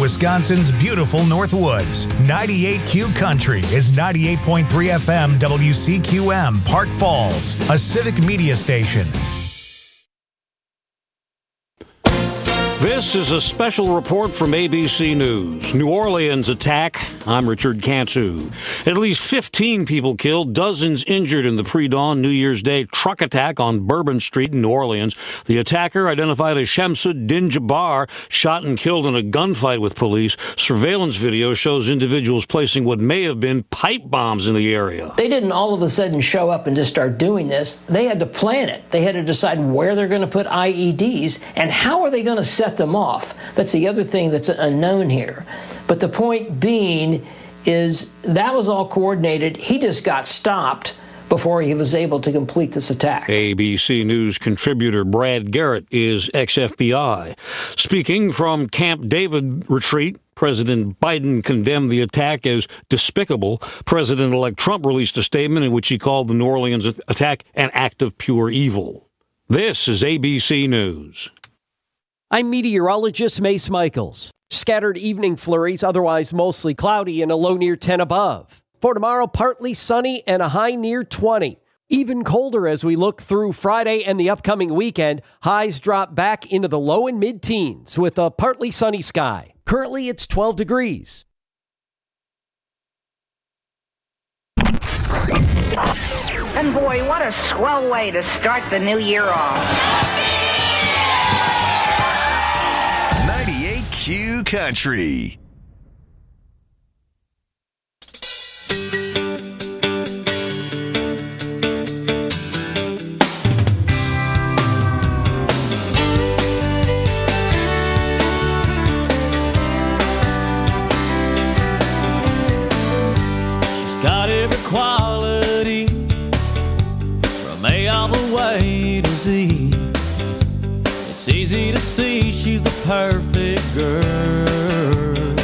Wisconsin's beautiful Northwoods. 98Q Country is 98.3 FM WCQM, Park Falls, a civic media station. This is a special report from ABC News. New Orleans attack. I'm Richard Cantu. At least 15 people killed, dozens injured in the pre-dawn New Year's Day truck attack on Bourbon Street in New Orleans. The attacker, identified as Shamsuddin Jabbar, shot and killed in a gunfight with police. Surveillance video shows individuals placing what may have been pipe bombs in the area. They didn't all of a sudden show up and just start doing this. They had to plan it. They had to decide where they're going to put IEDs and how are they going to set them off. That's the other thing that's unknown here. But the point being is that was all coordinated. He just got stopped before he was able to complete this attack. ABC News contributor Brad Garrett is ex-FBI. Speaking from Camp David retreat, President Biden condemned the attack as despicable. President-elect Trump released a statement in which he called the New Orleans attack an act of pure evil. This is ABC News. I'm meteorologist Mace Michaels. Scattered evening flurries, otherwise mostly cloudy and a low near 10 above. For tomorrow, partly sunny and a high near 20. Even colder as we look through Friday and the upcoming weekend. Highs drop back into the low and mid-teens with a partly sunny sky. Currently, it's 12 degrees. And boy, what a swell way to start the new year off. 98Q Country. Got every quality from A all the way to Z. It's easy to see she's the perfect girl.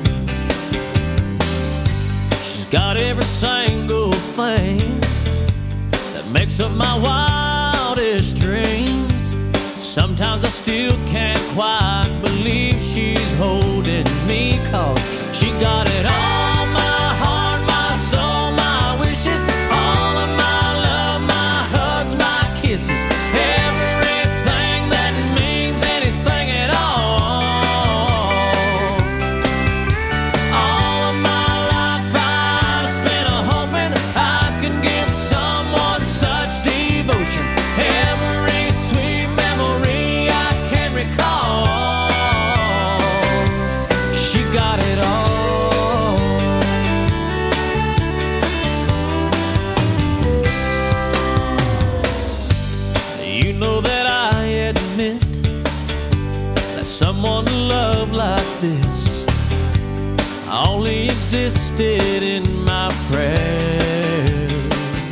She's got every single thing that makes up my wildest dreams. Sometimes I still can't quite believe she's holding me, 'cause she got it all. Someone to love like this only existed in my prayers,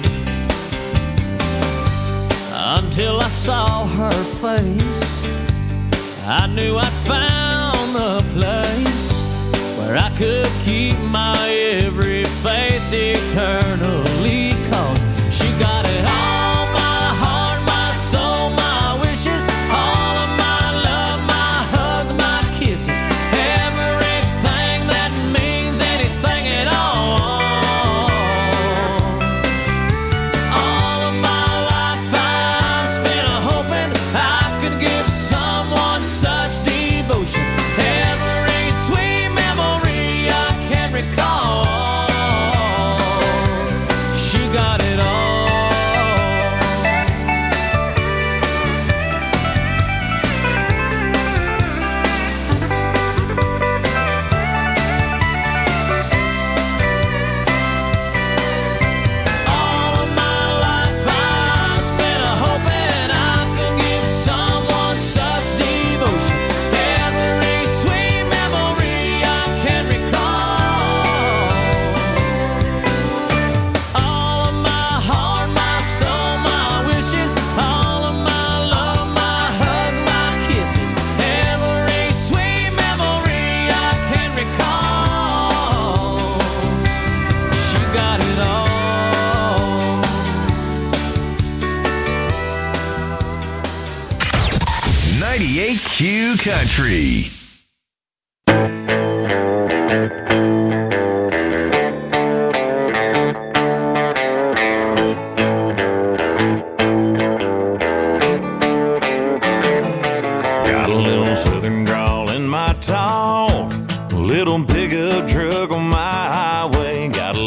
until I saw her face. I knew I'd found the place where I could keep my every faith eternally, 'cause she got it all. Q Country.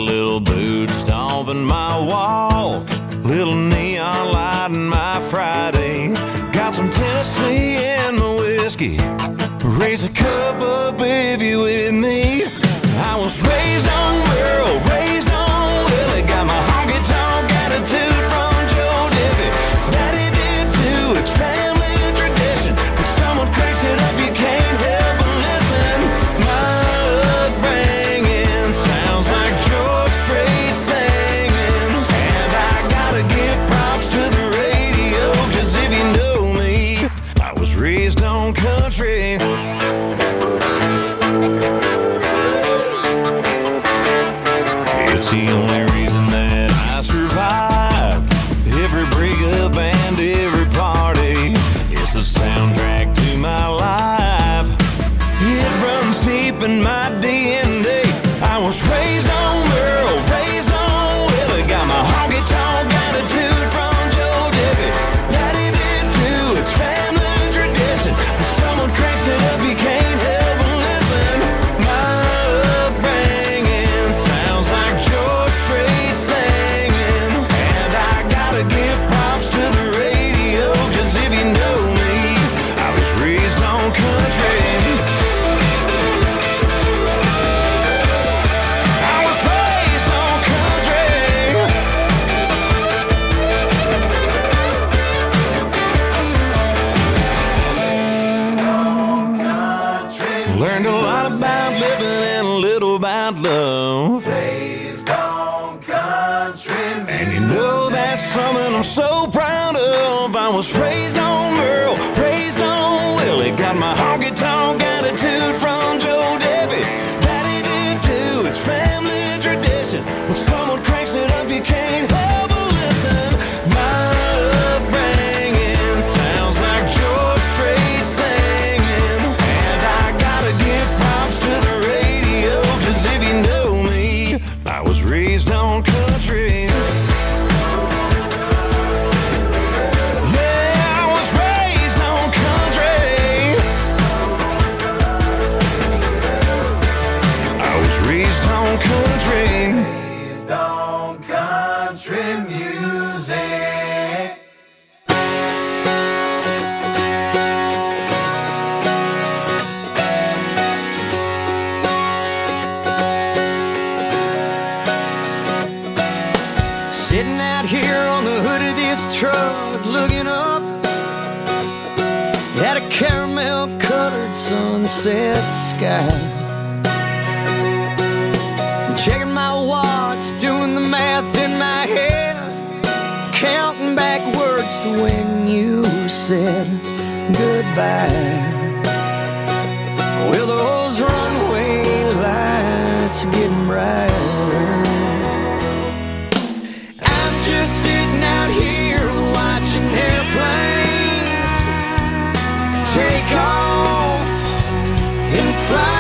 little boot stomping my walk, little neon light in my Friday. Got some Tennessee in my whiskey. Raise a cup up if you with me. I was raised on Merle, raised on Willie. Got my honky-tonk attitude from Joe Diffie. Daddy did too, it's family tradition. When someone cranks it up, you can't help but listen. My upbringing sounds like George Strait singing. And I gotta give props to the radio, 'cause if you know me, I was raised on country. It's the only reason that I survived every breakup and every party. It's the soundtrack to my life. It runs deep in my DNA. I was raised on Merle, raised on Willie. Got my honky-tonk attitude from Joe Diffie. Daddy did too, it's family tradition. When someone cranks it up, you can't help but listen. My upbringing sounds like George Strait singing. And I gotta give props to the radio, 'cause if you know me, I was raised on country. I was raised on country. Learned a lot about living and a little about love. Raised on country. And you know that's something I'm so proud of. I was raised on Merle, raised on Willie. Got my honky-tonk attitude from Joe Diffie. Daddy did too, it's family tradition. When someone cranks it up, you can't help but listen. My upbringing sounds like George Strait singing. And I gotta give props to the radio, 'cause if you know me, I was raised on country. Yeah, I was raised on country. I was raised on country. Raised on country music. Sitting out here on the hood of this truck, looking up at a caramel-colored sunset sky. Checking my watch, doing the math in my head, counting backwards to when you said goodbye. Well, those runway lights are getting brighter. I'm just sitting out here watching airplanes take off and fly.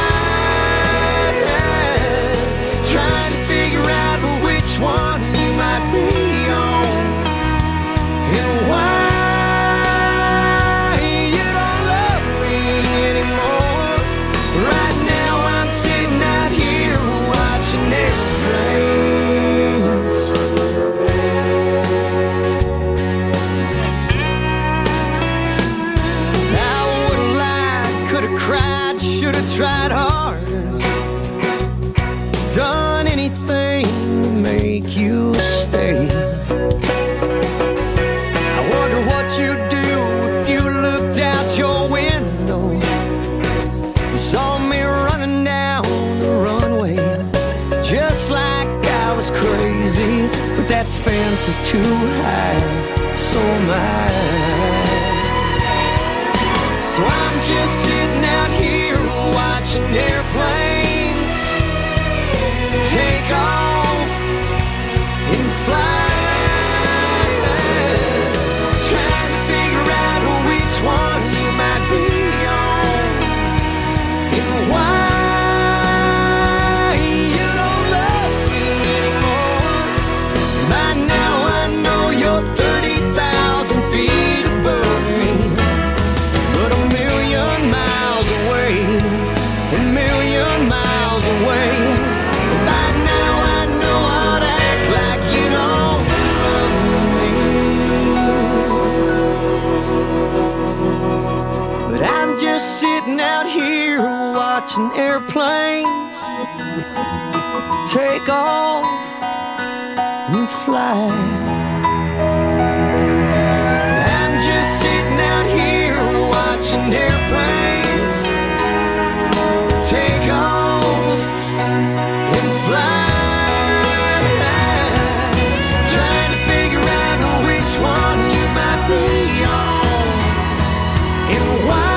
Trying to figure out which one you might be on and why you don't love me anymore. Right now I'm sitting out here watching airplanes. I would've lied, could've cried, should've tried harder, done anything to make you stay. I wonder what you'd do if you looked out your window and saw me running down the runway, just like I was crazy. But that fence is too high, so am I. So I'm just sitting out here watching airplanes take off and fly. Trying to figure out which one you might be on and why you don't love me anymore. By now I know you're 30,000 feet above me, but a million miles away, a million miles away. By now I take off and fly. I'm just sitting out here watching airplanes take off and fly, trying to figure out which one you might be on and why.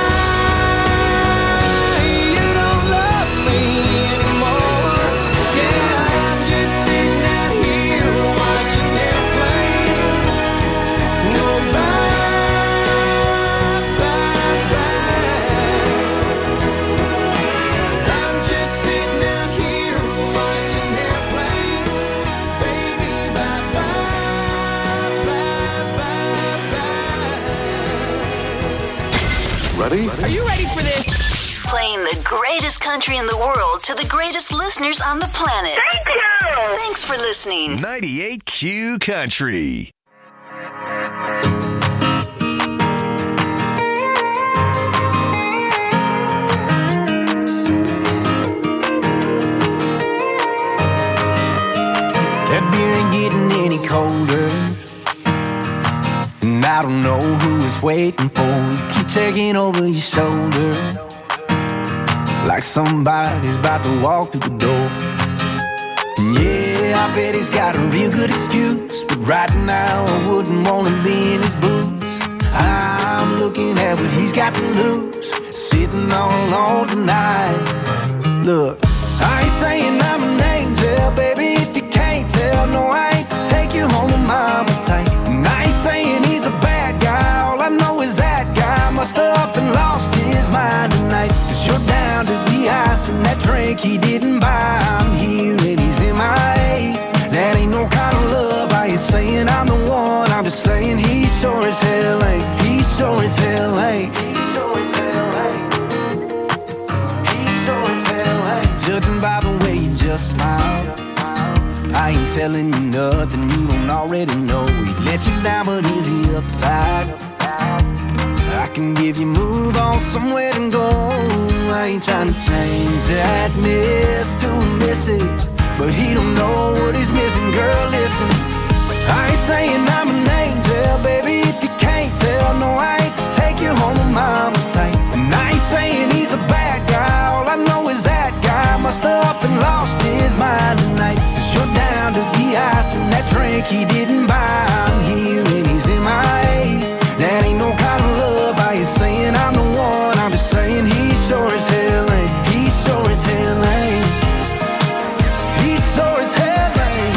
Ready? Are you ready for this? Playing the greatest country in the world to the greatest listeners on the planet. Thank you! Thanks for listening. 98Q Country. That beer ain't getting any colder, and I don't know who it's waiting for. You keep checking over your shoulder like somebody's about to walk through the door. And yeah, I bet he's got a real good excuse, but right now I wouldn't want to be in his boots. I'm looking at what he's got to lose, sitting all alone tonight. Look, I ain't saying I'm an angel, baby, if you can't tell. No, I ain't to take you home to mama tight. And I ain't saying he's a bad guy, all I know is that guy must have up and lost his mind tonight. Cause you're down to the ice and that drink he didn't buy. I'm here and he's MIA. That ain't no kind of love. I ain't saying I'm the one, I'm just saying he sure as hell ain't. He sure as hell ain't. He sure as hell ain't. He sure as hell ain't. Judging by the way you just smile, I ain't telling you nothing you don't already know. He let you down, but is he upside? I can give you move on somewhere to go. I ain't trying to change that miss to a missus, but he don't know what he's missing. Girl, listen, I ain't saying I'm an angel, baby, if you can't tell. No, I ain't to take you home with mama tight. And I ain't saying he's a bad guy, all I know is that guy must have up and lost his mind tonight. Cause you're down to the ice and that drink he didn't buy. I'm here and he's MIA. That ain't no kind of love. I ain't saying I'm the one, I'm just saying he sure as hell ain't. He sure as hell ain't. He sure as hell ain't.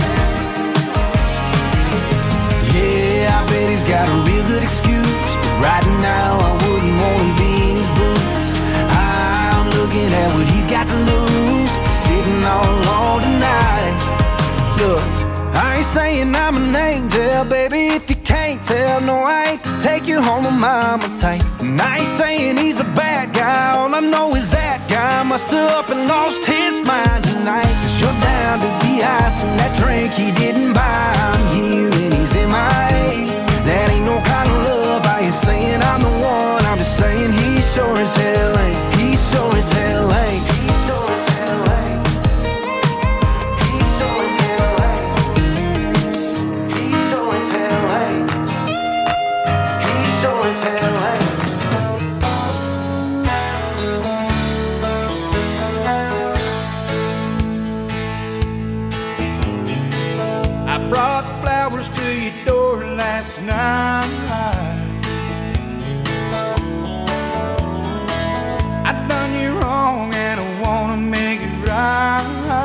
Yeah, I bet he's got a real good excuse, but right now I wouldn't want to be in his boots. I'm looking at what he's got to lose, sitting all alone tonight. Look, I ain't saying I'm an angel, baby, if you can't tell. No, I ain't to take you home with mama tight. And I ain't saying he's a bad guy, all I know is that guy must have up and lost his mind tonight. Cause you're down to the ice and that drink he didn't buy. I'm here and he's MIA. That ain't no kind of love. I ain't saying I'm the one, I'm just saying he sure as hell ain't. He sure as hell ain't. He sure as hell ain't. He sure as hell ain't. He sure as hell ain't. He sure as hell ain't. I brought flowers to your door last night. I done you wrong and I wanna make it right.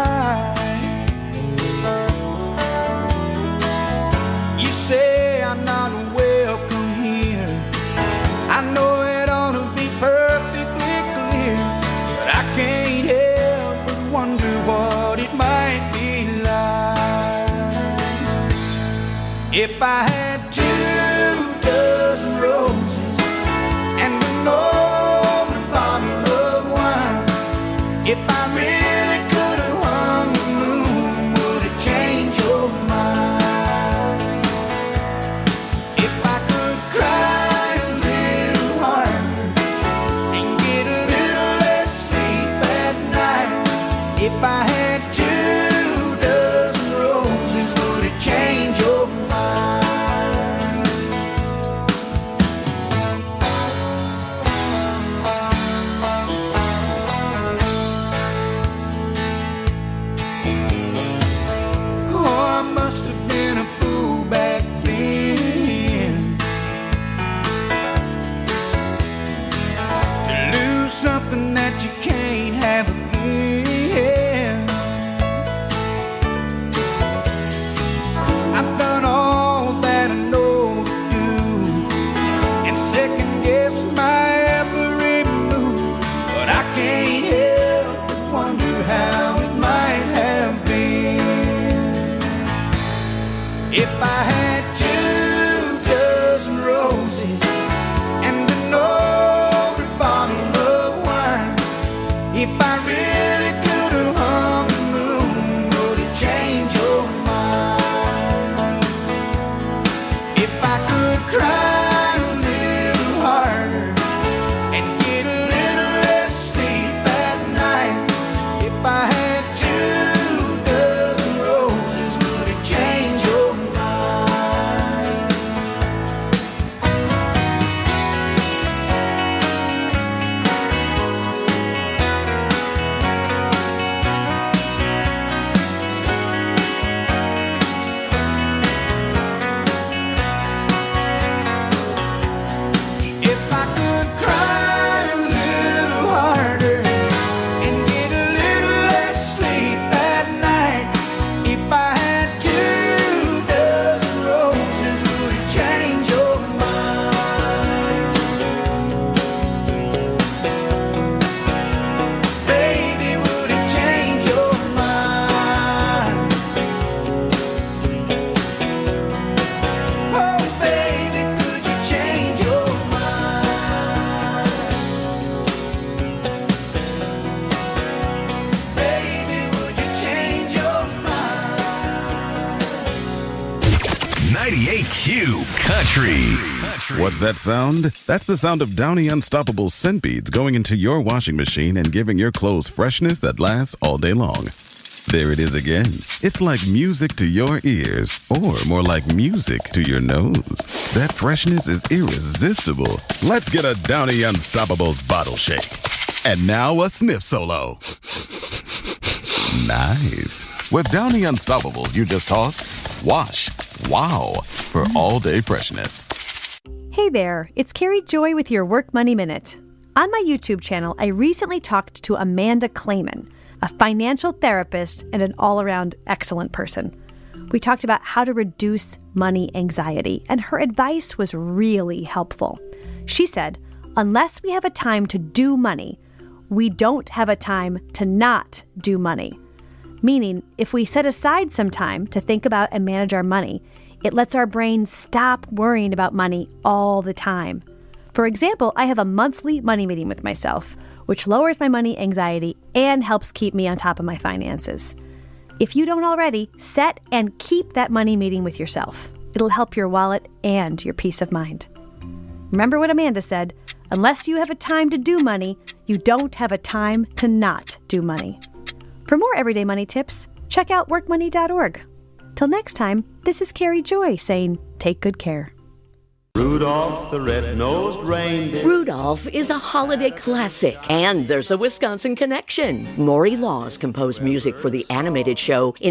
You say I'm not welcome here. I know it ought to be perfectly clear, but I can't help but wonder what it might be like if I had 2 dozen roses and an open bottle of wine. If I really could have hung the moon, would it change your mind? If I could cry a little harder and get a little less sleep at night. If I had 2 dozen If I had 2 dozen roses and an older bottle of wine, if I really could have hung the moon, would it change your mind? If I could cry a little harder and get a little less sleep at night, if I had 2 dozen roses, would it change your mind? If I could cry a little harder and get a little less sleep at night, if I had 2 dozen roses, would it change your mind? Baby, would it change your mind? Oh, baby, could you change your mind? Baby, would you change your mind? 98Q Country. What's that sound? That's the sound of Downy Unstoppable scent beads going into your washing machine and giving your clothes freshness that lasts all day long. There it is again. It's like music to your ears, or more like music to your nose. That freshness is irresistible. Let's get a Downy Unstoppables bottle shake. And now a sniff solo. Nice. With Downy Unstoppables, you just toss, wash, wow, for all-day freshness. Hey there, it's Carrie Joy with your Work Money Minute. On my YouTube channel, I recently talked to Amanda Clayman, a financial therapist and an all-around excellent person. We talked about how to reduce money anxiety, and her advice was really helpful. She said, unless we have a time to do money, we don't have a time to not do money. Meaning, if we set aside some time to think about and manage our money, it lets our brain stop worrying about money all the time. For example, I have a monthly money meeting with myself, which lowers my money anxiety and helps keep me on top of my finances. If you don't already, set and keep that money meeting with yourself. It'll help your wallet and your peace of mind. Remember what Amanda said, unless you have a time to do money, you don't have a time to not do money. For more everyday money tips, check out workmoney.org. Till next time, this is Carrie Joy saying, take good care. Rudolph the red-nosed reindeer. Rudolph is a holiday classic, and there's a Wisconsin connection. Maury Laws composed music for the animated show in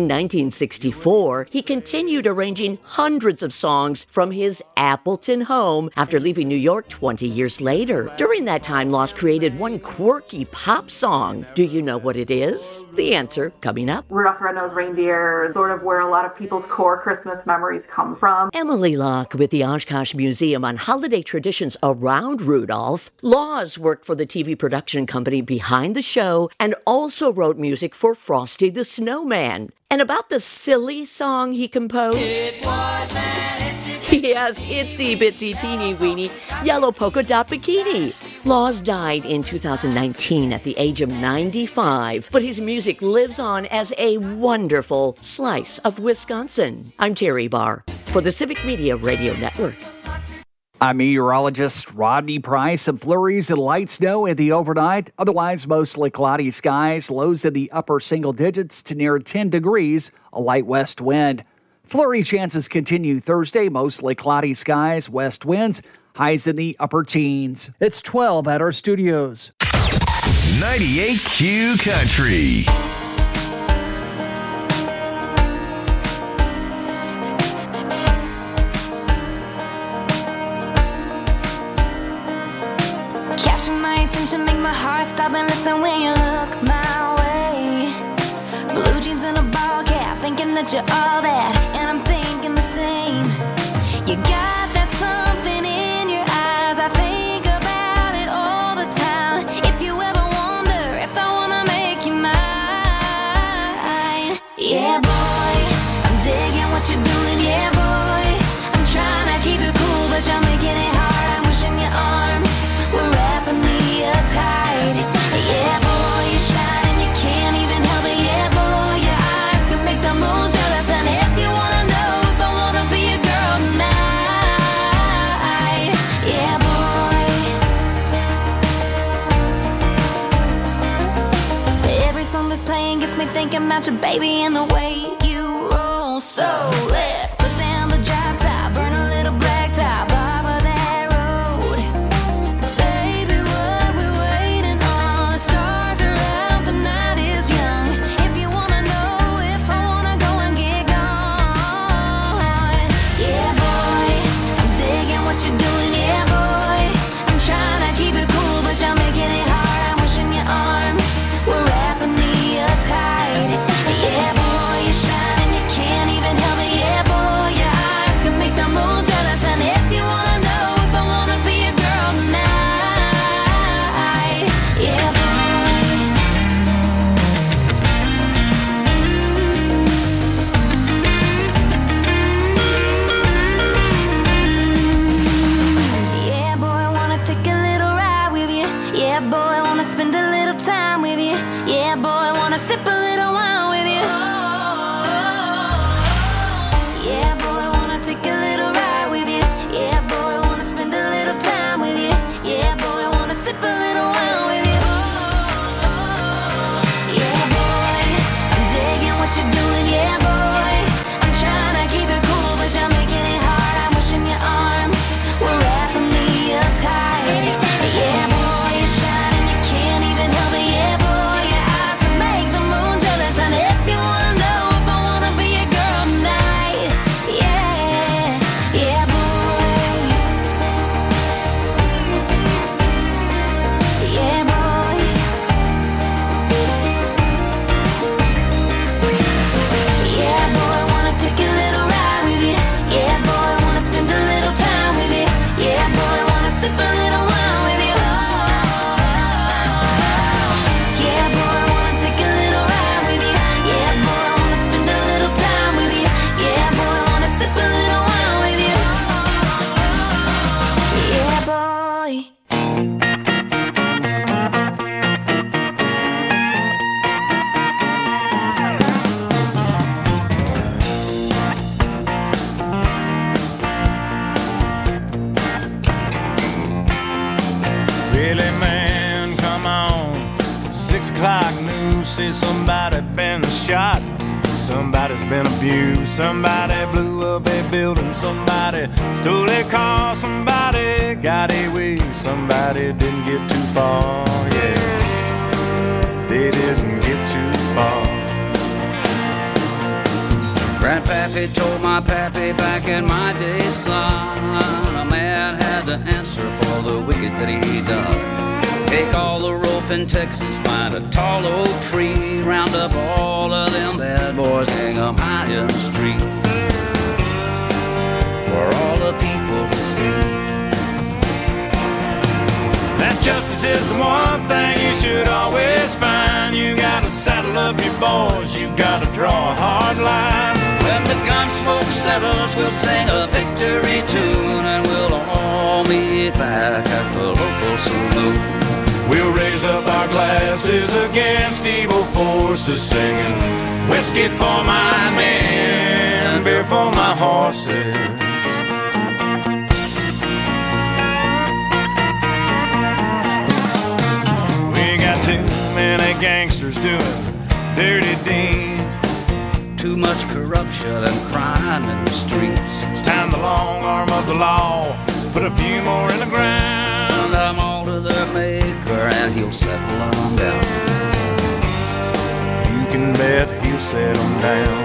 1964. He continued arranging hundreds of songs from his Appleton home after leaving New York 20 years later. During that time, Laws created one quirky pop song. Do you know what it is? The answer coming up. Rudolph the Red-Nosed Reindeer is sort of where a lot of people's core Christmas memories come from. Emily Locke with the Oshkosh Museum on holiday traditions around Rudolph. Laws worked for the TV production company behind the show and also wrote music for Frosty the Snowman. And about the silly song he composed? It was an itsy Yes, itsy bitsy teeny weeny yellow polka dot bikini. Laws died in 2019 at the age of 95, but his music lives on as a wonderful slice of Wisconsin. I'm Terry Barr for the Civic Media Radio Network. I'm meteorologist Rodney Price. Some flurries and light snow in the overnight. Otherwise, mostly cloudy skies. Lows in the upper single digits to near 10 degrees. A light west wind. Flurry chances continue Thursday. Mostly cloudy skies. West winds. Highs in the upper teens. It's 12 at our studios. 98Q Country. Make my heart stop and listen when you look my way. Blue jeans and a ball cap, thinking that you're all that, and I'm thinking the same. You got that something in your eyes, I think about it all the time. If you ever wonder if I wanna make you mine, yeah boy, I'm digging what you're doing, yeah boy. thinking about your baby and the way you roll. So let's put down the drop top, burn a little black top off of that road. Baby, what we waiting on? The stars are out, the night is young. If you wanna know if I wanna go and get gone. Yeah, boy, I'm digging what you're doing. Yeah, boy, I'm trying to keep it cool, but you're making it hard. I'm wishing your arms were wrapping me up tight. Yeah, boy, you're shining, you can't even help it. Yeah, boy, your eyes can make the moon jealous. And if you wanna know if I wanna be a girl tonight, yeah, boy. Yeah, boy, I wanna take a little ride with you. Yeah, boy, I wanna spend a little time with you. Yeah, boy, I wanna sip a little wine with you. Yeah, boy, I wanna take a little ride with you. Yeah, boy, I wanna spend a little time with you. Yeah, boy, I wanna sip a little wine with you. Yeah, boy, I'm digging what you're doing. Yeah, boy, I'm trying to keep it cool, but you're making it hard. I'm wishing your arms were wrapping me up tight. Yeah, boy, you're shining, you can't even help it. Yeah, boy, your eyes can make the moon jealous. And if you wanna know if I wanna be a girl tonight, yeah, yeah, boy. Yeah, boy. Yeah, boy, I wanna take a little ride with you. Yeah, boy, I wanna spend a little time with you. Yeah, boy, I wanna sip a little wine with you. Yeah, boy, I wanna take a little ride with you. Yeah, boy, I wanna spend a little time with you. Yeah, boy, I wanna sip a little wine with you. Yeah, boy. Really, man, come on. 6 o'clock news says somebody been shot. Somebody's been abused. Somebody blew up a building. Somebody stole a car. Somebody got away. Somebody didn't get too far. Yeah, they didn't get too far. Grandpappy told my pappy back in my day, son, a man had to answer for the wicked that he done. Take all the rope in Texas, find a tall oak tree, round up all of them bad boys, hang 'em high in the street for all the people to see. That justice is the one thing you should always find. You gotta saddle up your boys, you gotta draw a hard line. When the gun smoke settles, we'll sing a victory tune, and we'll all meet back at the local saloon. We'll raise up our glasses against evil forces, singing whiskey for my men, beer for my horses. We got too many gangsters doing dirty deeds. Too much corruption and crime in the streets. It's time the long arm of the law put a few more in the ground. Send them all to their maker and he'll settle them down. You can bet he'll settle them down.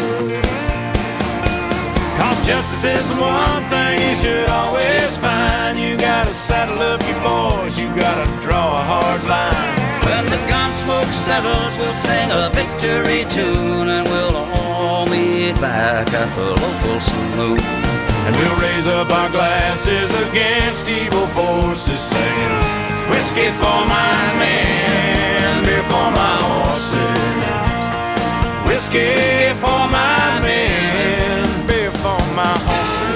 'Cause justice is the one thing you should always find. You gotta saddle up your boys, you gotta draw a hard line. When the gun smoke settles, we'll sing a victory tune, and we'll all meet back at the local saloon. And we'll raise up our glasses against evil forces, saying whiskey for my men, beer for my horses. Whiskey for my men, beer for my horses.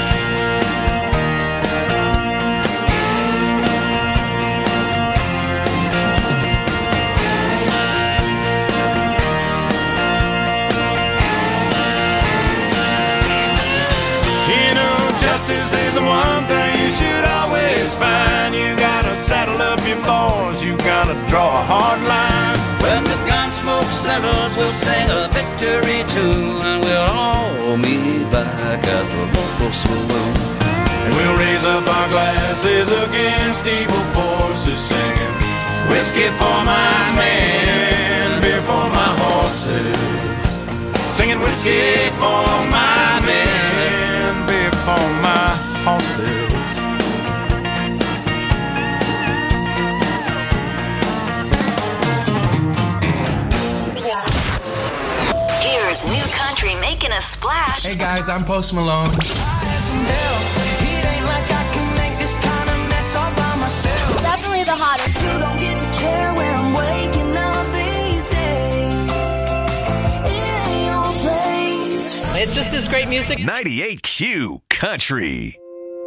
Justice is the one thing you should always find. You gotta saddle up your boys, you gotta draw a hard line. When the gun smoke settlers will sing a victory tune, and we'll all meet back at the local saloon. And we'll raise up our glasses against evil forces, singing whiskey for my men, beer for my horses. Singing whiskey for my men, beer for my horses. Here's New Country making a splash. Hey guys, I'm Post Malone. Definitely the hottest. You don't get to care where I'm waking up these days. It ain't your place. It's just this great music. 98Q Country.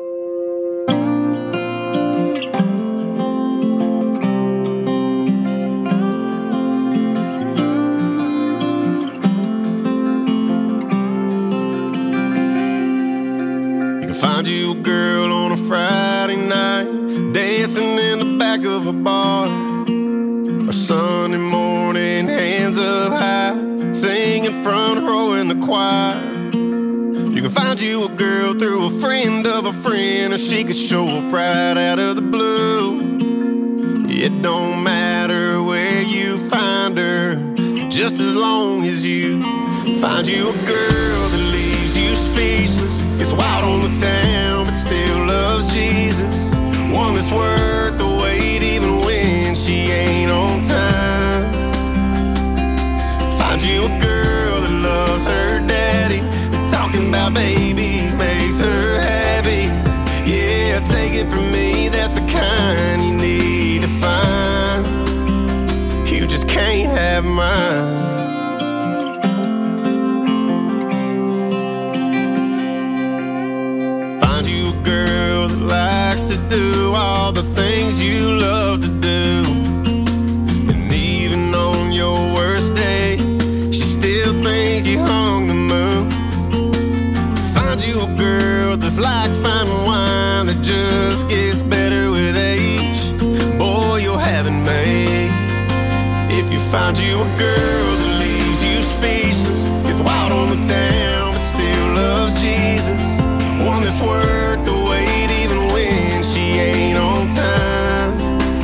Find you a girl on a Friday night, dancing in the back of a bar, or Sunday morning, hands up high, singing front row in the choir. You can find you a girl through a friend of a friend, or she could show up right out of the blue. It don't matter where you find her, just as long as you find you a girl that leaves you speechless, gets wild on the town but still loves Jesus, one that's worth the wait even when she ain't on time. Find you a girl that loves her daddy, and talking about babies makes her happy. Yeah, take it from me, that's the kind you need to find. You just can't have mine. Girl that likes to do all the things you love to do, and even on your worst day she still thinks you hung the moon. Find you a girl that's like fine wine that just gets better with age. Boy, you'll have it made if you find you a girl that leaves you speechless, gets wild on the town but still loves Jesus, one that's worth the wait even when she ain't on time.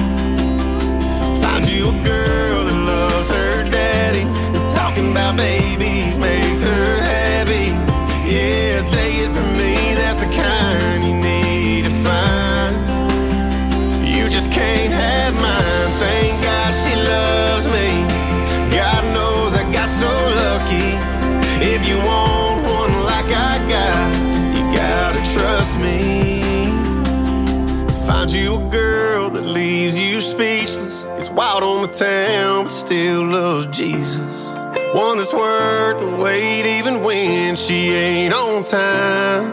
Find you a girl that loves her daddy, and talking about babies makes her happy. Yeah, take it from me, that's the kind you need to find. You just can't have mine. Thank God she loves me. God knows I got so lucky. If you want one like I got, gotta trust me. Find you a girl that leaves you speechless, gets wild on the town but still loves Jesus, one that's worth the wait even when she ain't on time.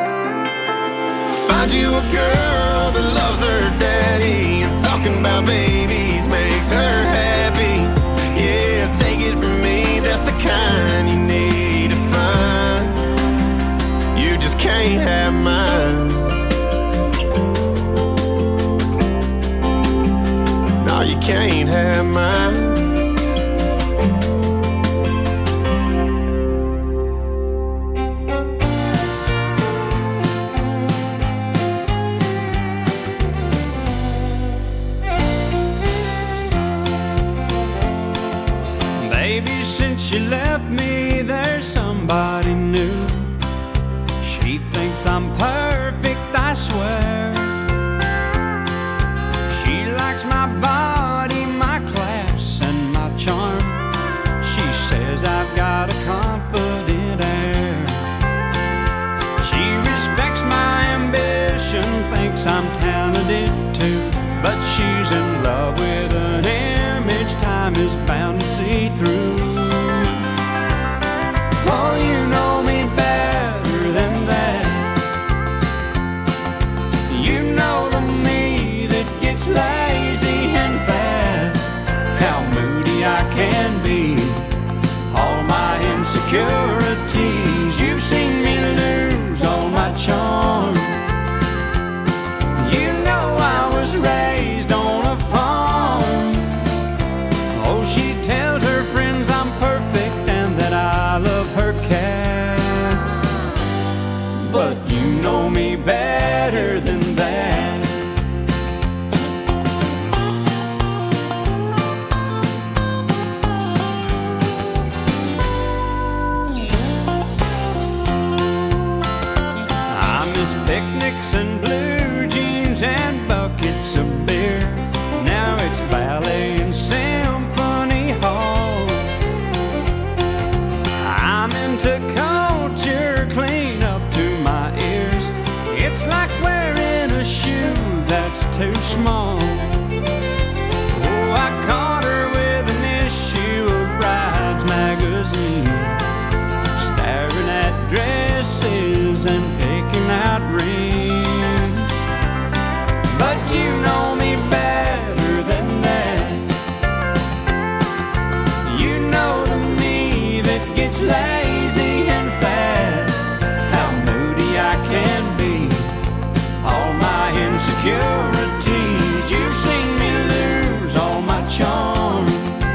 Find you a girl that loves her daddy, and talking about babies makes her happy. Yeah, take it from me, that's the kind you need to find. You just can't have mine. No, you can't have mine. Baby, since you left me, there's somebody new. She thinks I'm perfect, I swear. She likes my body, my class, and my charm. She says I've got a confident air. She respects my ambition, thinks I'm talented too, but she's in love with an image time is bound to see through. Oh, you know me better than that. You know the me that gets lazy and fat, how moody I can be, all my insecurities. You've seen me lose all my charm. You know I was raised on a farm. but you know me better than that. I miss picnics and blue jeans and buckets of beer. Now it's ballet and symphony hall. I'm into culture clean up to my ears. It's like wearing a shoe that's too small. Oh, I caught her with an issue of Brides magazine, staring at dresses and picking out rings. But you know me better than that. You know the me that gets lazy and fat, how moody I can be, all my insecurities. You've seen me lose all my charm.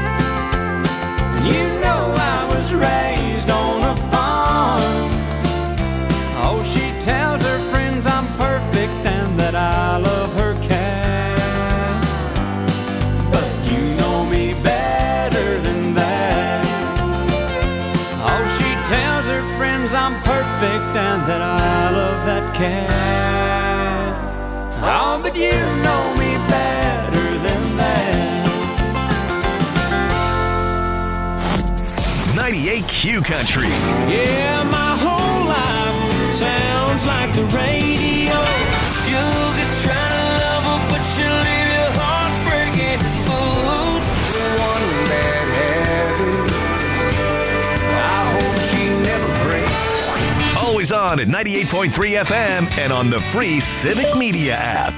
You know I was raised on a farm. Oh, she tells her friends I'm perfect and that I love her cat. But you know me better than that. Oh, she tells her friends I'm perfect and that I love that cat. Oh, but you know me better than that. 98Q Country. Yeah, my whole life sounds like the radio. You'll get trying to love her, but she'll leave your heart breaking. Oops, the one that happened. I hope she never breaks. Always on at 98.3 FM and on the free Civic Media app.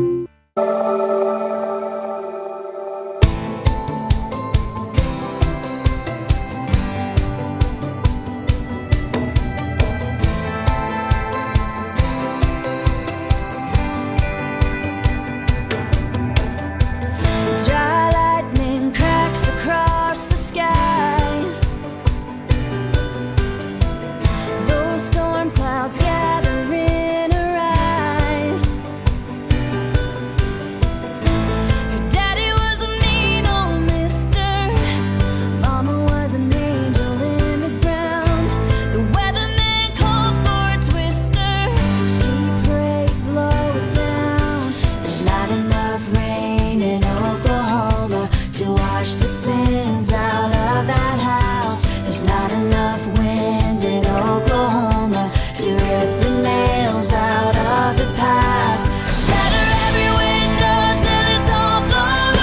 Dry lightning cracks across the skies. Those storm clouds gather in her eyes. Her daddy was a mean old mister. Mama was an angel in the ground. The weatherman called for a twister. She prayed, blow it down. There's not enough rain in Oklahoma to wash the sins out of that house. There's not enough wind in Oklahoma to rip the nails out of the past. Shatter every window till it's all blown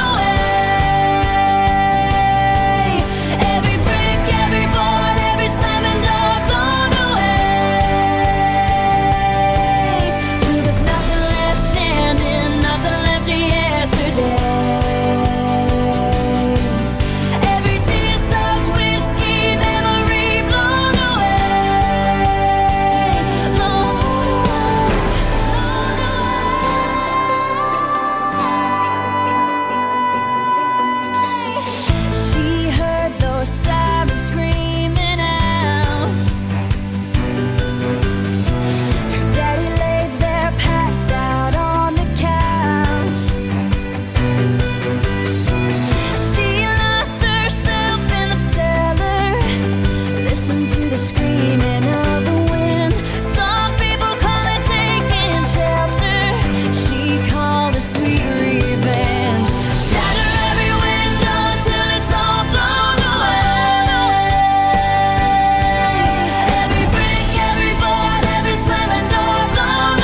away. Every brick, every board, every slamming door thrown away. Till there's nothing left standing, nothing left of yesterday. Every tear-soaked whiskey memory blown away, blown away. She heard those sirens screaming out. Her daddy laid there passed out on the couch. She locked herself in the cellar, listened to the screaming of the wind. Some people call it taking shelter. She called it sweet revenge. Shatter every window till it's all blown away. Every brick, every board, every slamming door thrown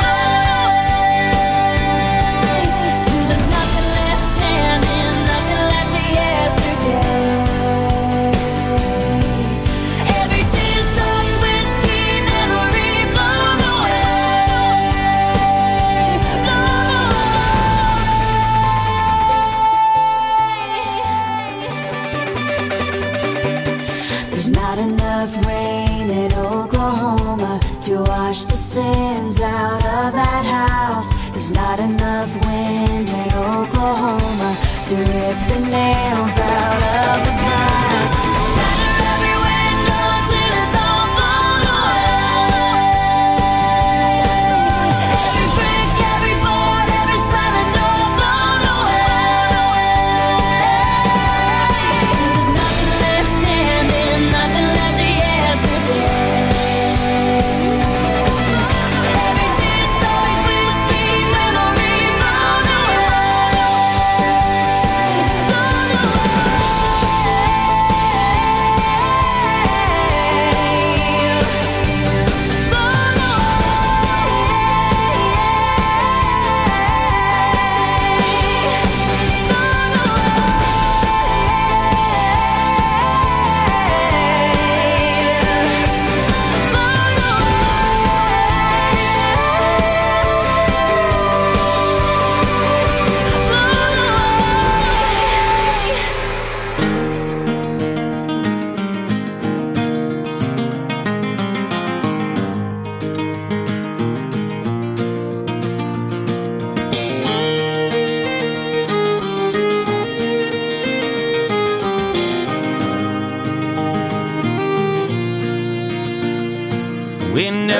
away. Till there's nothing left standing, nothing left of yesterday. Every tear-soaked whiskey memory blown away, blown away. There's not enough rain in Oklahoma to wash the sins out of that house. There's not enough wind in Oklahoma to rip the nails out of the past. Shatter every window till it's all blown away.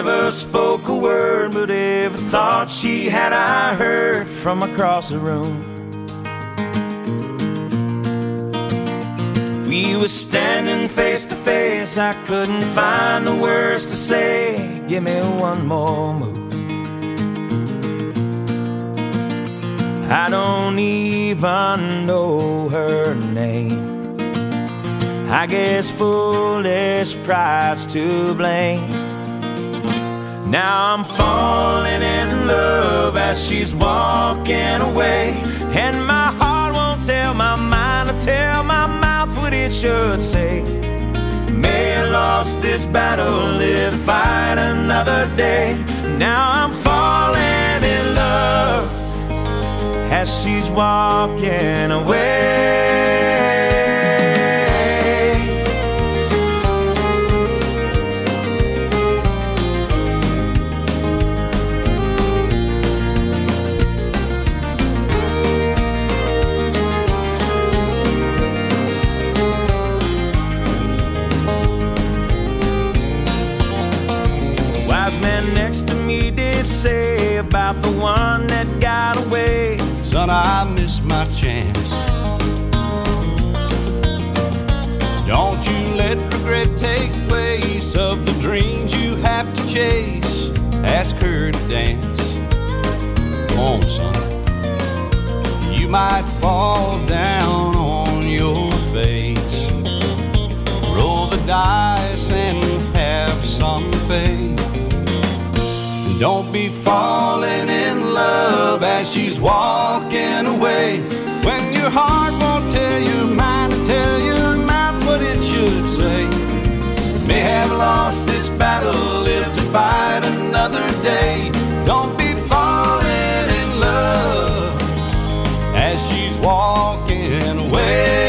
Never spoke a word, but every thought she had I heard from across the room. If we were standing face to face, I couldn't find the words to say. Give me one more move. I don't even know her name. I guess foolish pride's to blame. Now I'm falling in love as she's walking away, and my heart won't tell my mind to tell my mouth what it should say. May I lost this battle, live to fight another day. Now I'm falling in love as she's walking away. Wise man next to me did say about the one that got away, son, I missed my chance. Don't you let regret take place of the dreams you have to chase. Ask her to dance. Come on, son. You might fall down on your face. Roll the dice and have some faith. Don't be falling in love as she's walking away, when your heart won't tell your mind to tell your mouth what it should say. May have lost this battle, live to fight another day. Don't be falling in love as she's walking away.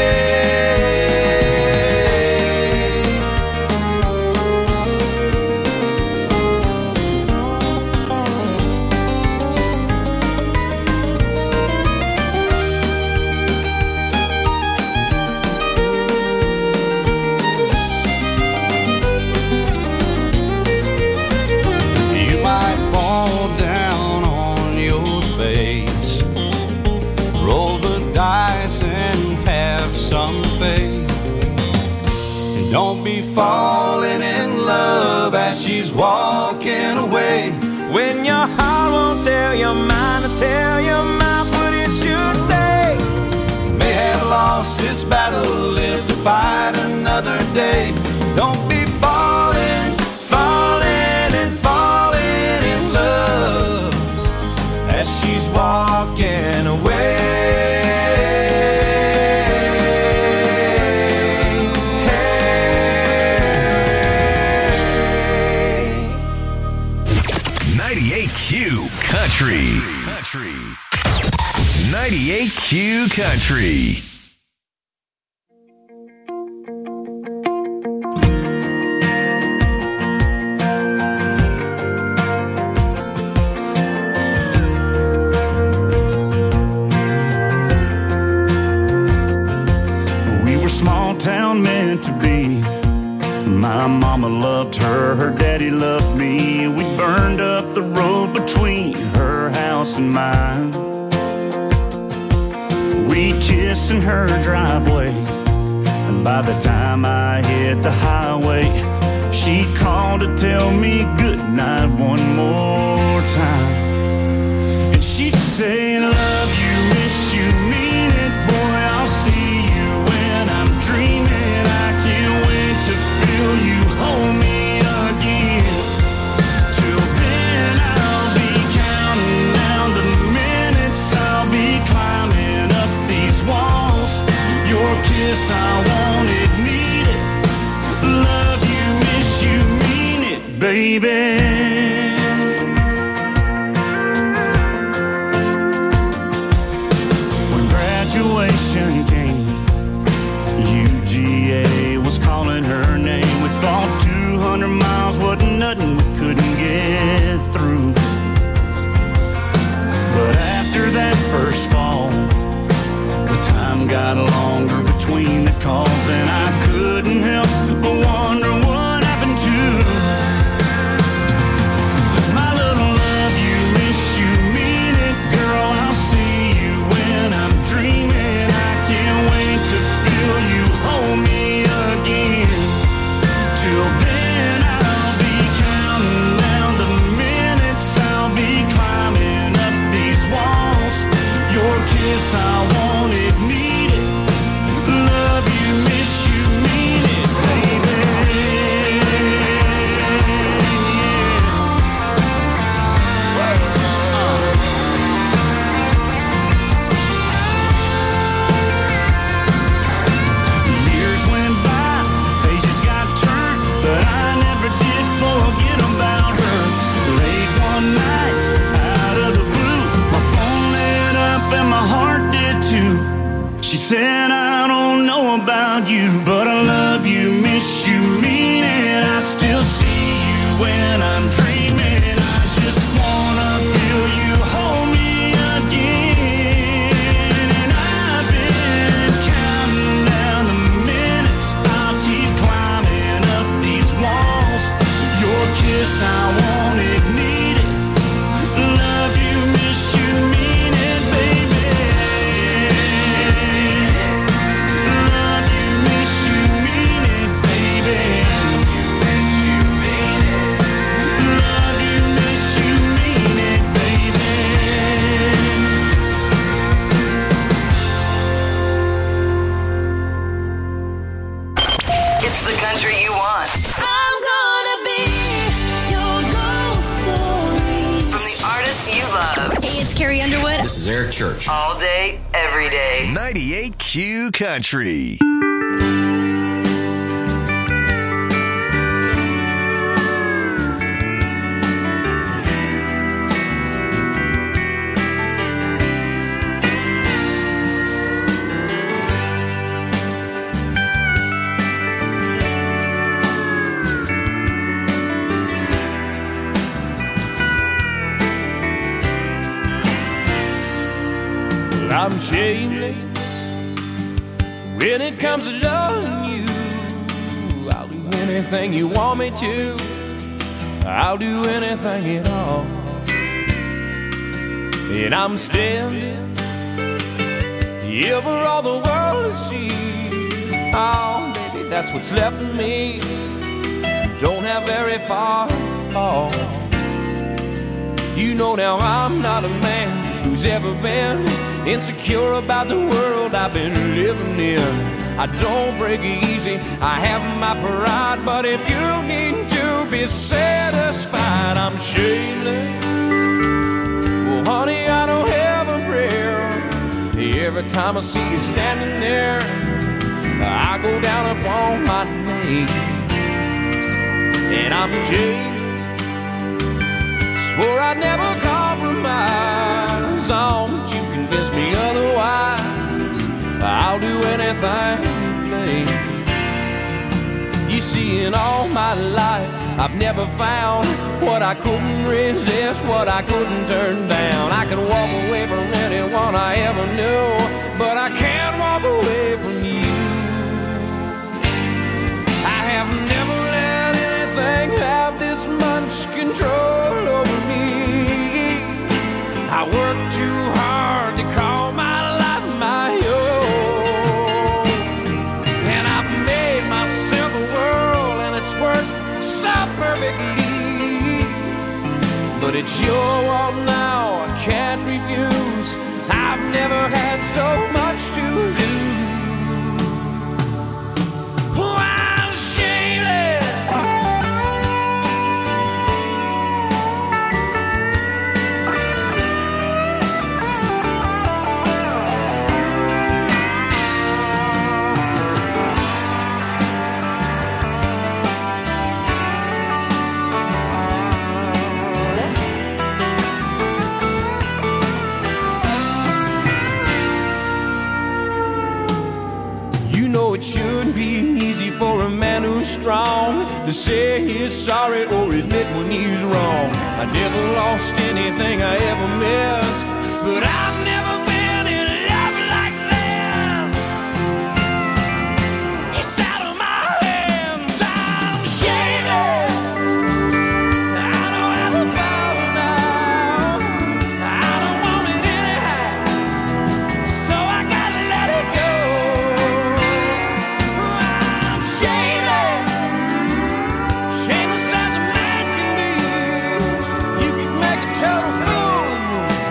Don't be falling in love as she's walking away, when your heart won't tell your mind to tell your mouth what it should say. May have lost this battle, live to fight another day. Don't be falling, falling and falling in love as she's walking away. 98Q Country. We were small town meant to be. My mama loved her, her daddy loved me. We burned up the road between her house and mine. We kissed in her driveway, and by the time I hit the highway, she called to tell me goodnight one more time. And she'd say, love you, miss you, mean it, boy, I'll see you when I'm dreaming. I can't wait to feel you hold me again. Till then I'll be counting down the minutes, I'll be climbing up these walls. Your kiss, I want it, need it. Love you, miss you, mean it, baby. When graduation came, UGA was calling her name. We thought 200 miles wasn't nothing, we couldn't get through. But after that first fall, the time got longer between the calls, and I couldn't help but wonder what happened to yes, I want it, need it. Love you, miss you, mean it, baby. Love you, miss you, mean it, baby. Love you, miss you, mean it, baby. It's the country you want. I'm gonna be your ghost story. From the artists you love. Hey, it's Carrie Underwood. This is Eric Church. All day, every day. 98Q Country. I'm shameless when it comes to loving you. I'll do anything you want me to. I'll do anything at all. And I'm standing here for all the world to see. Oh, baby, that's what's left of me. Don't have very far to fall. You know now I'm not a man who's ever been insecure about the world I've been living in. I don't break easy, I have my pride, but if you need to be satisfied, I'm shameless. Well, honey, I don't have a prayer. Every time I see you standing there, I go down upon my knees. And I'm jaded, swore I'd never compromise on, but you convinced me otherwise. I'll do anything you please. You see, in all my life, I've never found what I couldn't resist, what I couldn't turn down. I could walk away from anyone I ever knew, but I can't walk away from you. I have never let anything have this much control over me. I work too hard to call my life my own, and I've made myself a world, and it's worked so perfectly. But it's your world now, I can't refuse. I've never had so much to lose. Oh, I'm shameless. It shouldn't be easy for a man who's strong to say he's sorry or admit when he's wrong. I never lost anything I ever missed, but I've never been in love like this. It's out of my hands, I'm shameless. I don't have the power now, I don't want it anyhow, so I gotta let it go. Shameless as a man can be. You can make a total fool of me,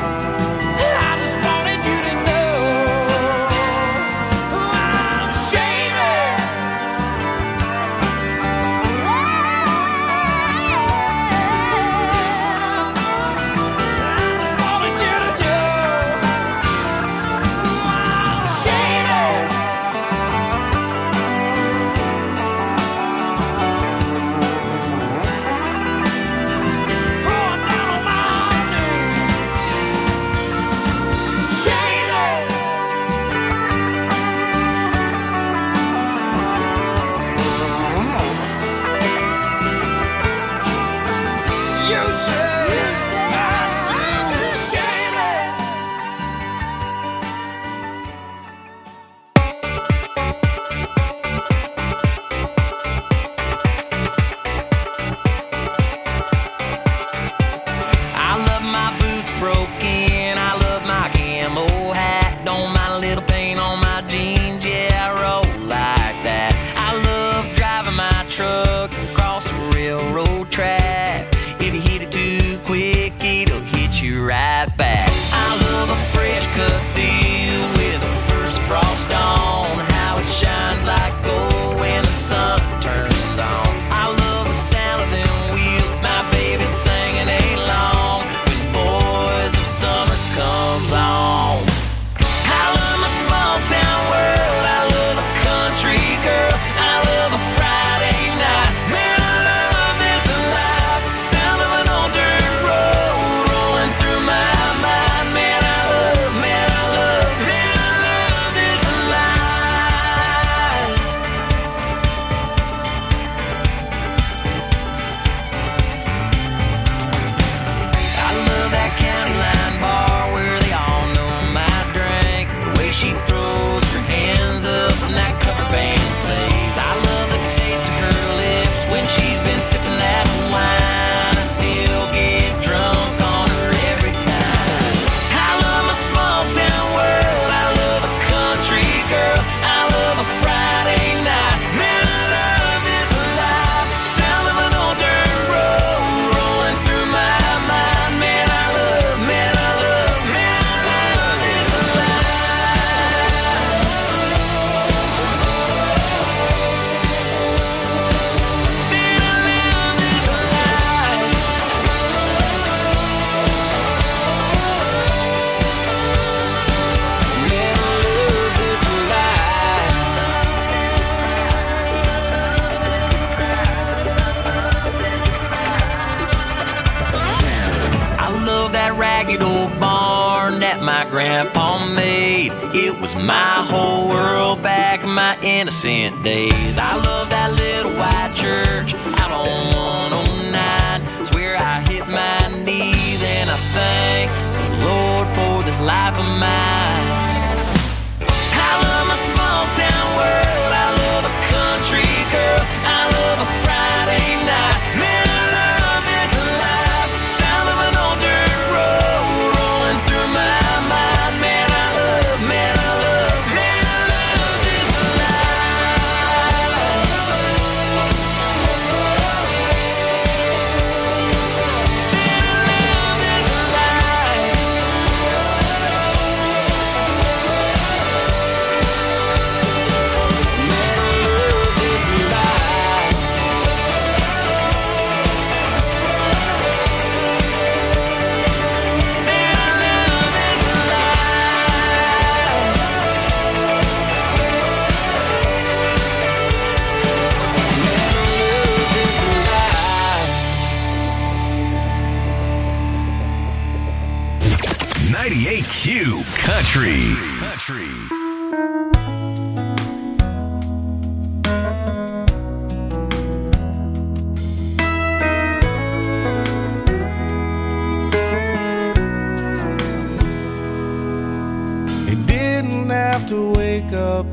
that ragged old barn that my grandpa made. It was my whole world back in my innocent days. I love that little white church out on 109. It's where I hit my knees and I thank the Lord for this life of mine. I love my small town world. I love a country girl. I love a Friday night. Man, I love this life. Sound of an old dirt road rolling through my mind. Man, I love this Q Country. He didn't have to wake up,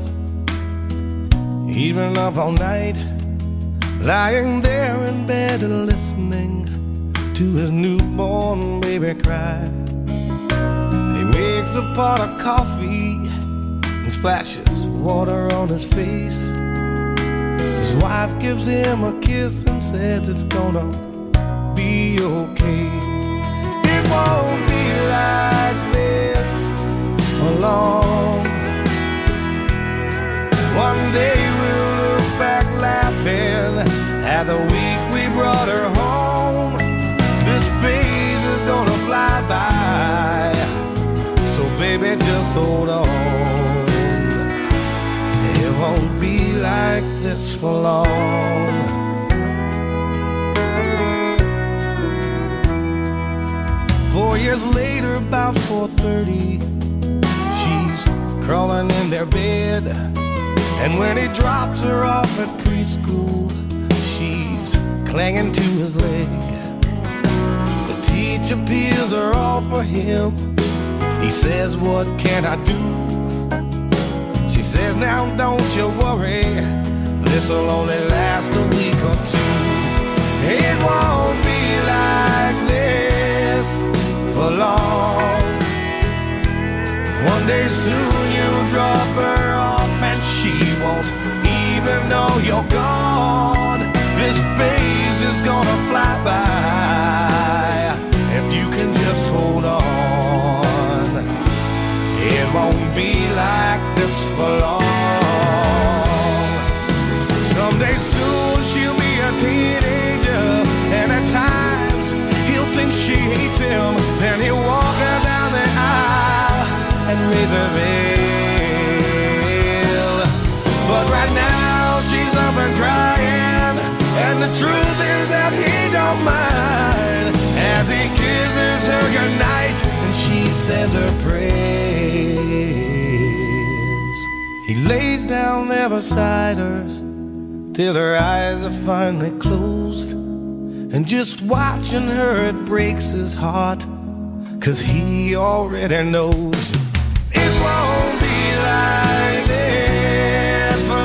even up all night, lying there in bed listening to his newborn baby cry. He makes a pot of coffee and splashes water on his face. His wife gives him a kiss and says it's gonna be okay. It won't be like this for long. One day we'll look back laughing at the week we brought her home. This phase is gonna fly by, so baby just hold on. It won't be like this for long. 4 years later, about 4:30, she's crawling in their bed. And when he drops her off at preschool, she's clinging to his leg. The teacher peels her off for him. He says, what can I do? She says, now don't you worry, this'll only last a week or two. It won't be like this for long. One day soon you'll drop her off and she won't even know you're gone. This phase is gonna fly by if you can just hold on. It won't be like this for long. Someday soon she'll be a teenager, and at times he'll think she hates him. Then he'll walk her down the aisle and raise her veil. But right now she's up and crying, and the truth is that he don't mind as he kisses her goodnight and she says her prayers. He lays down there beside her till her eyes are finally closed, and just watching her it breaks his heart, 'cause he already knows it won't be like this for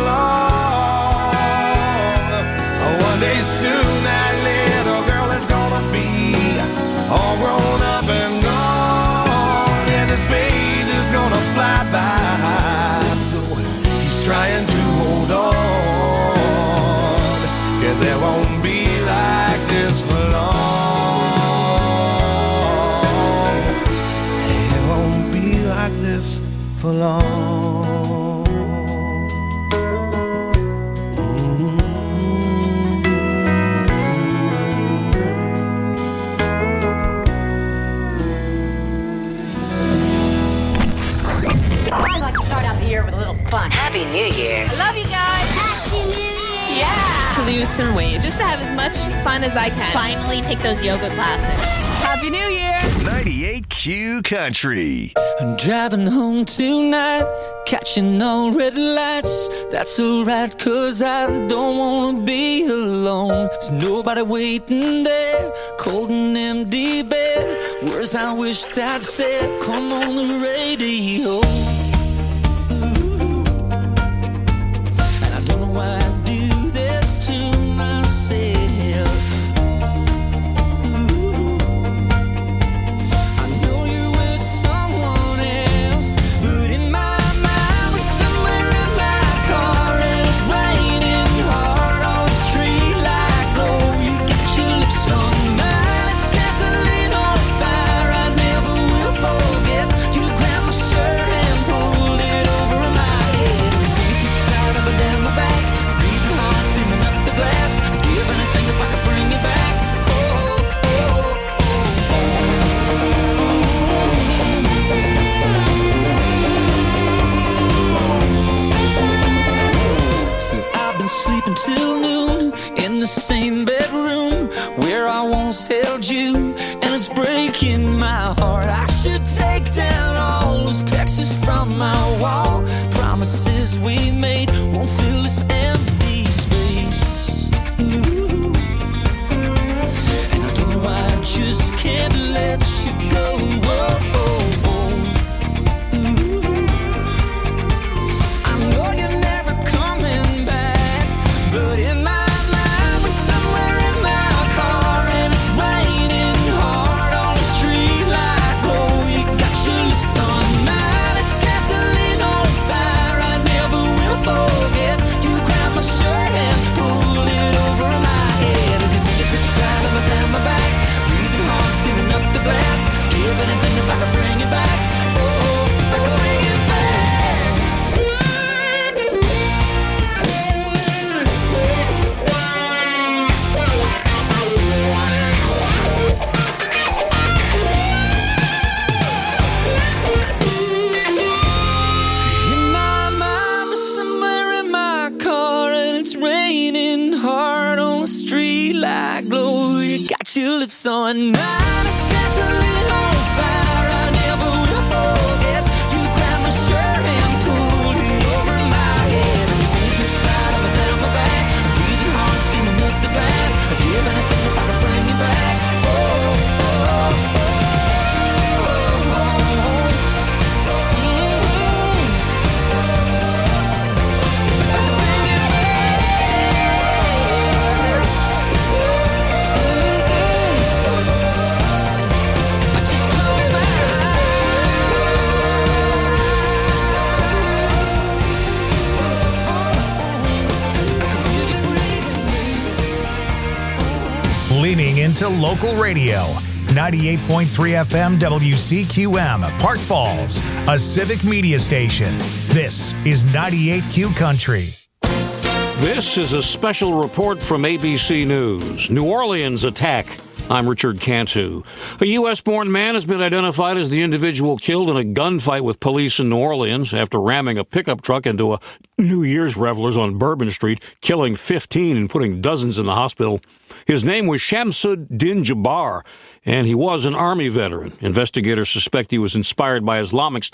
long. One day soon that little girl is gonna be all grown up and gone, and his phase is gonna fly by, so he's trying to hold on, 'cause there won't be like this for long. It won't be like this for long. I'd like to start out the year with a little fun. Happy New Year. I love you guys. Happy New Year. Yeah. To lose some weight, just to have as much fun as I can. Finally take those yoga classes. Happy New Year. 98Q Country. I'm driving home tonight, catching all red lights. That's alright, 'cause I don't wanna be alone. There's nobody waiting there, cold and empty bed. Words I wished I'd said, come on the radio. And I don't know why I do this to myself. Sleeping till noon in the same bedroom where I once held you, and it's breaking my heart. I should take down all those pictures from my wall. Promises we made won't fill this empty space. Ooh. And I don't know why I just can't let you go. Whoa. But in my mind, we're somewhere in my car, and it's raining hard on the street light glow. You got your lips on mine, it's gasoline on fire. I never will forget. You grab my shirt and pull it over my head. If you think it's inside of down my back, breathing hard, steaming up the glass. Give anything if I can bring it back. Oh, if I can bring it back. Your lips on mine, it's gasoline on fire. I never will forget. You grabbed my shirt and pulled it over my head. And you felt your side of it down my back. I'm breathing hard, steaming up the glass. I'd give anything if I could bring you back. Oh, oh, oh, oh, Leaning into local radio. 98.3 FM WCQM, Park Falls, a civic media station. This is 98Q Country. This is a special report from ABC News. New Orleans attack. I'm Richard Cantu. A U.S.-born man has been identified as the individual killed in a gunfight with police in New Orleans after ramming a pickup truck into a New Year's revelers on Bourbon Street, killing 15 and putting dozens in the hospital. His name was Shamsuddin Jabbar, and he was an Army veteran. Investigators suspect he was inspired by Islamic State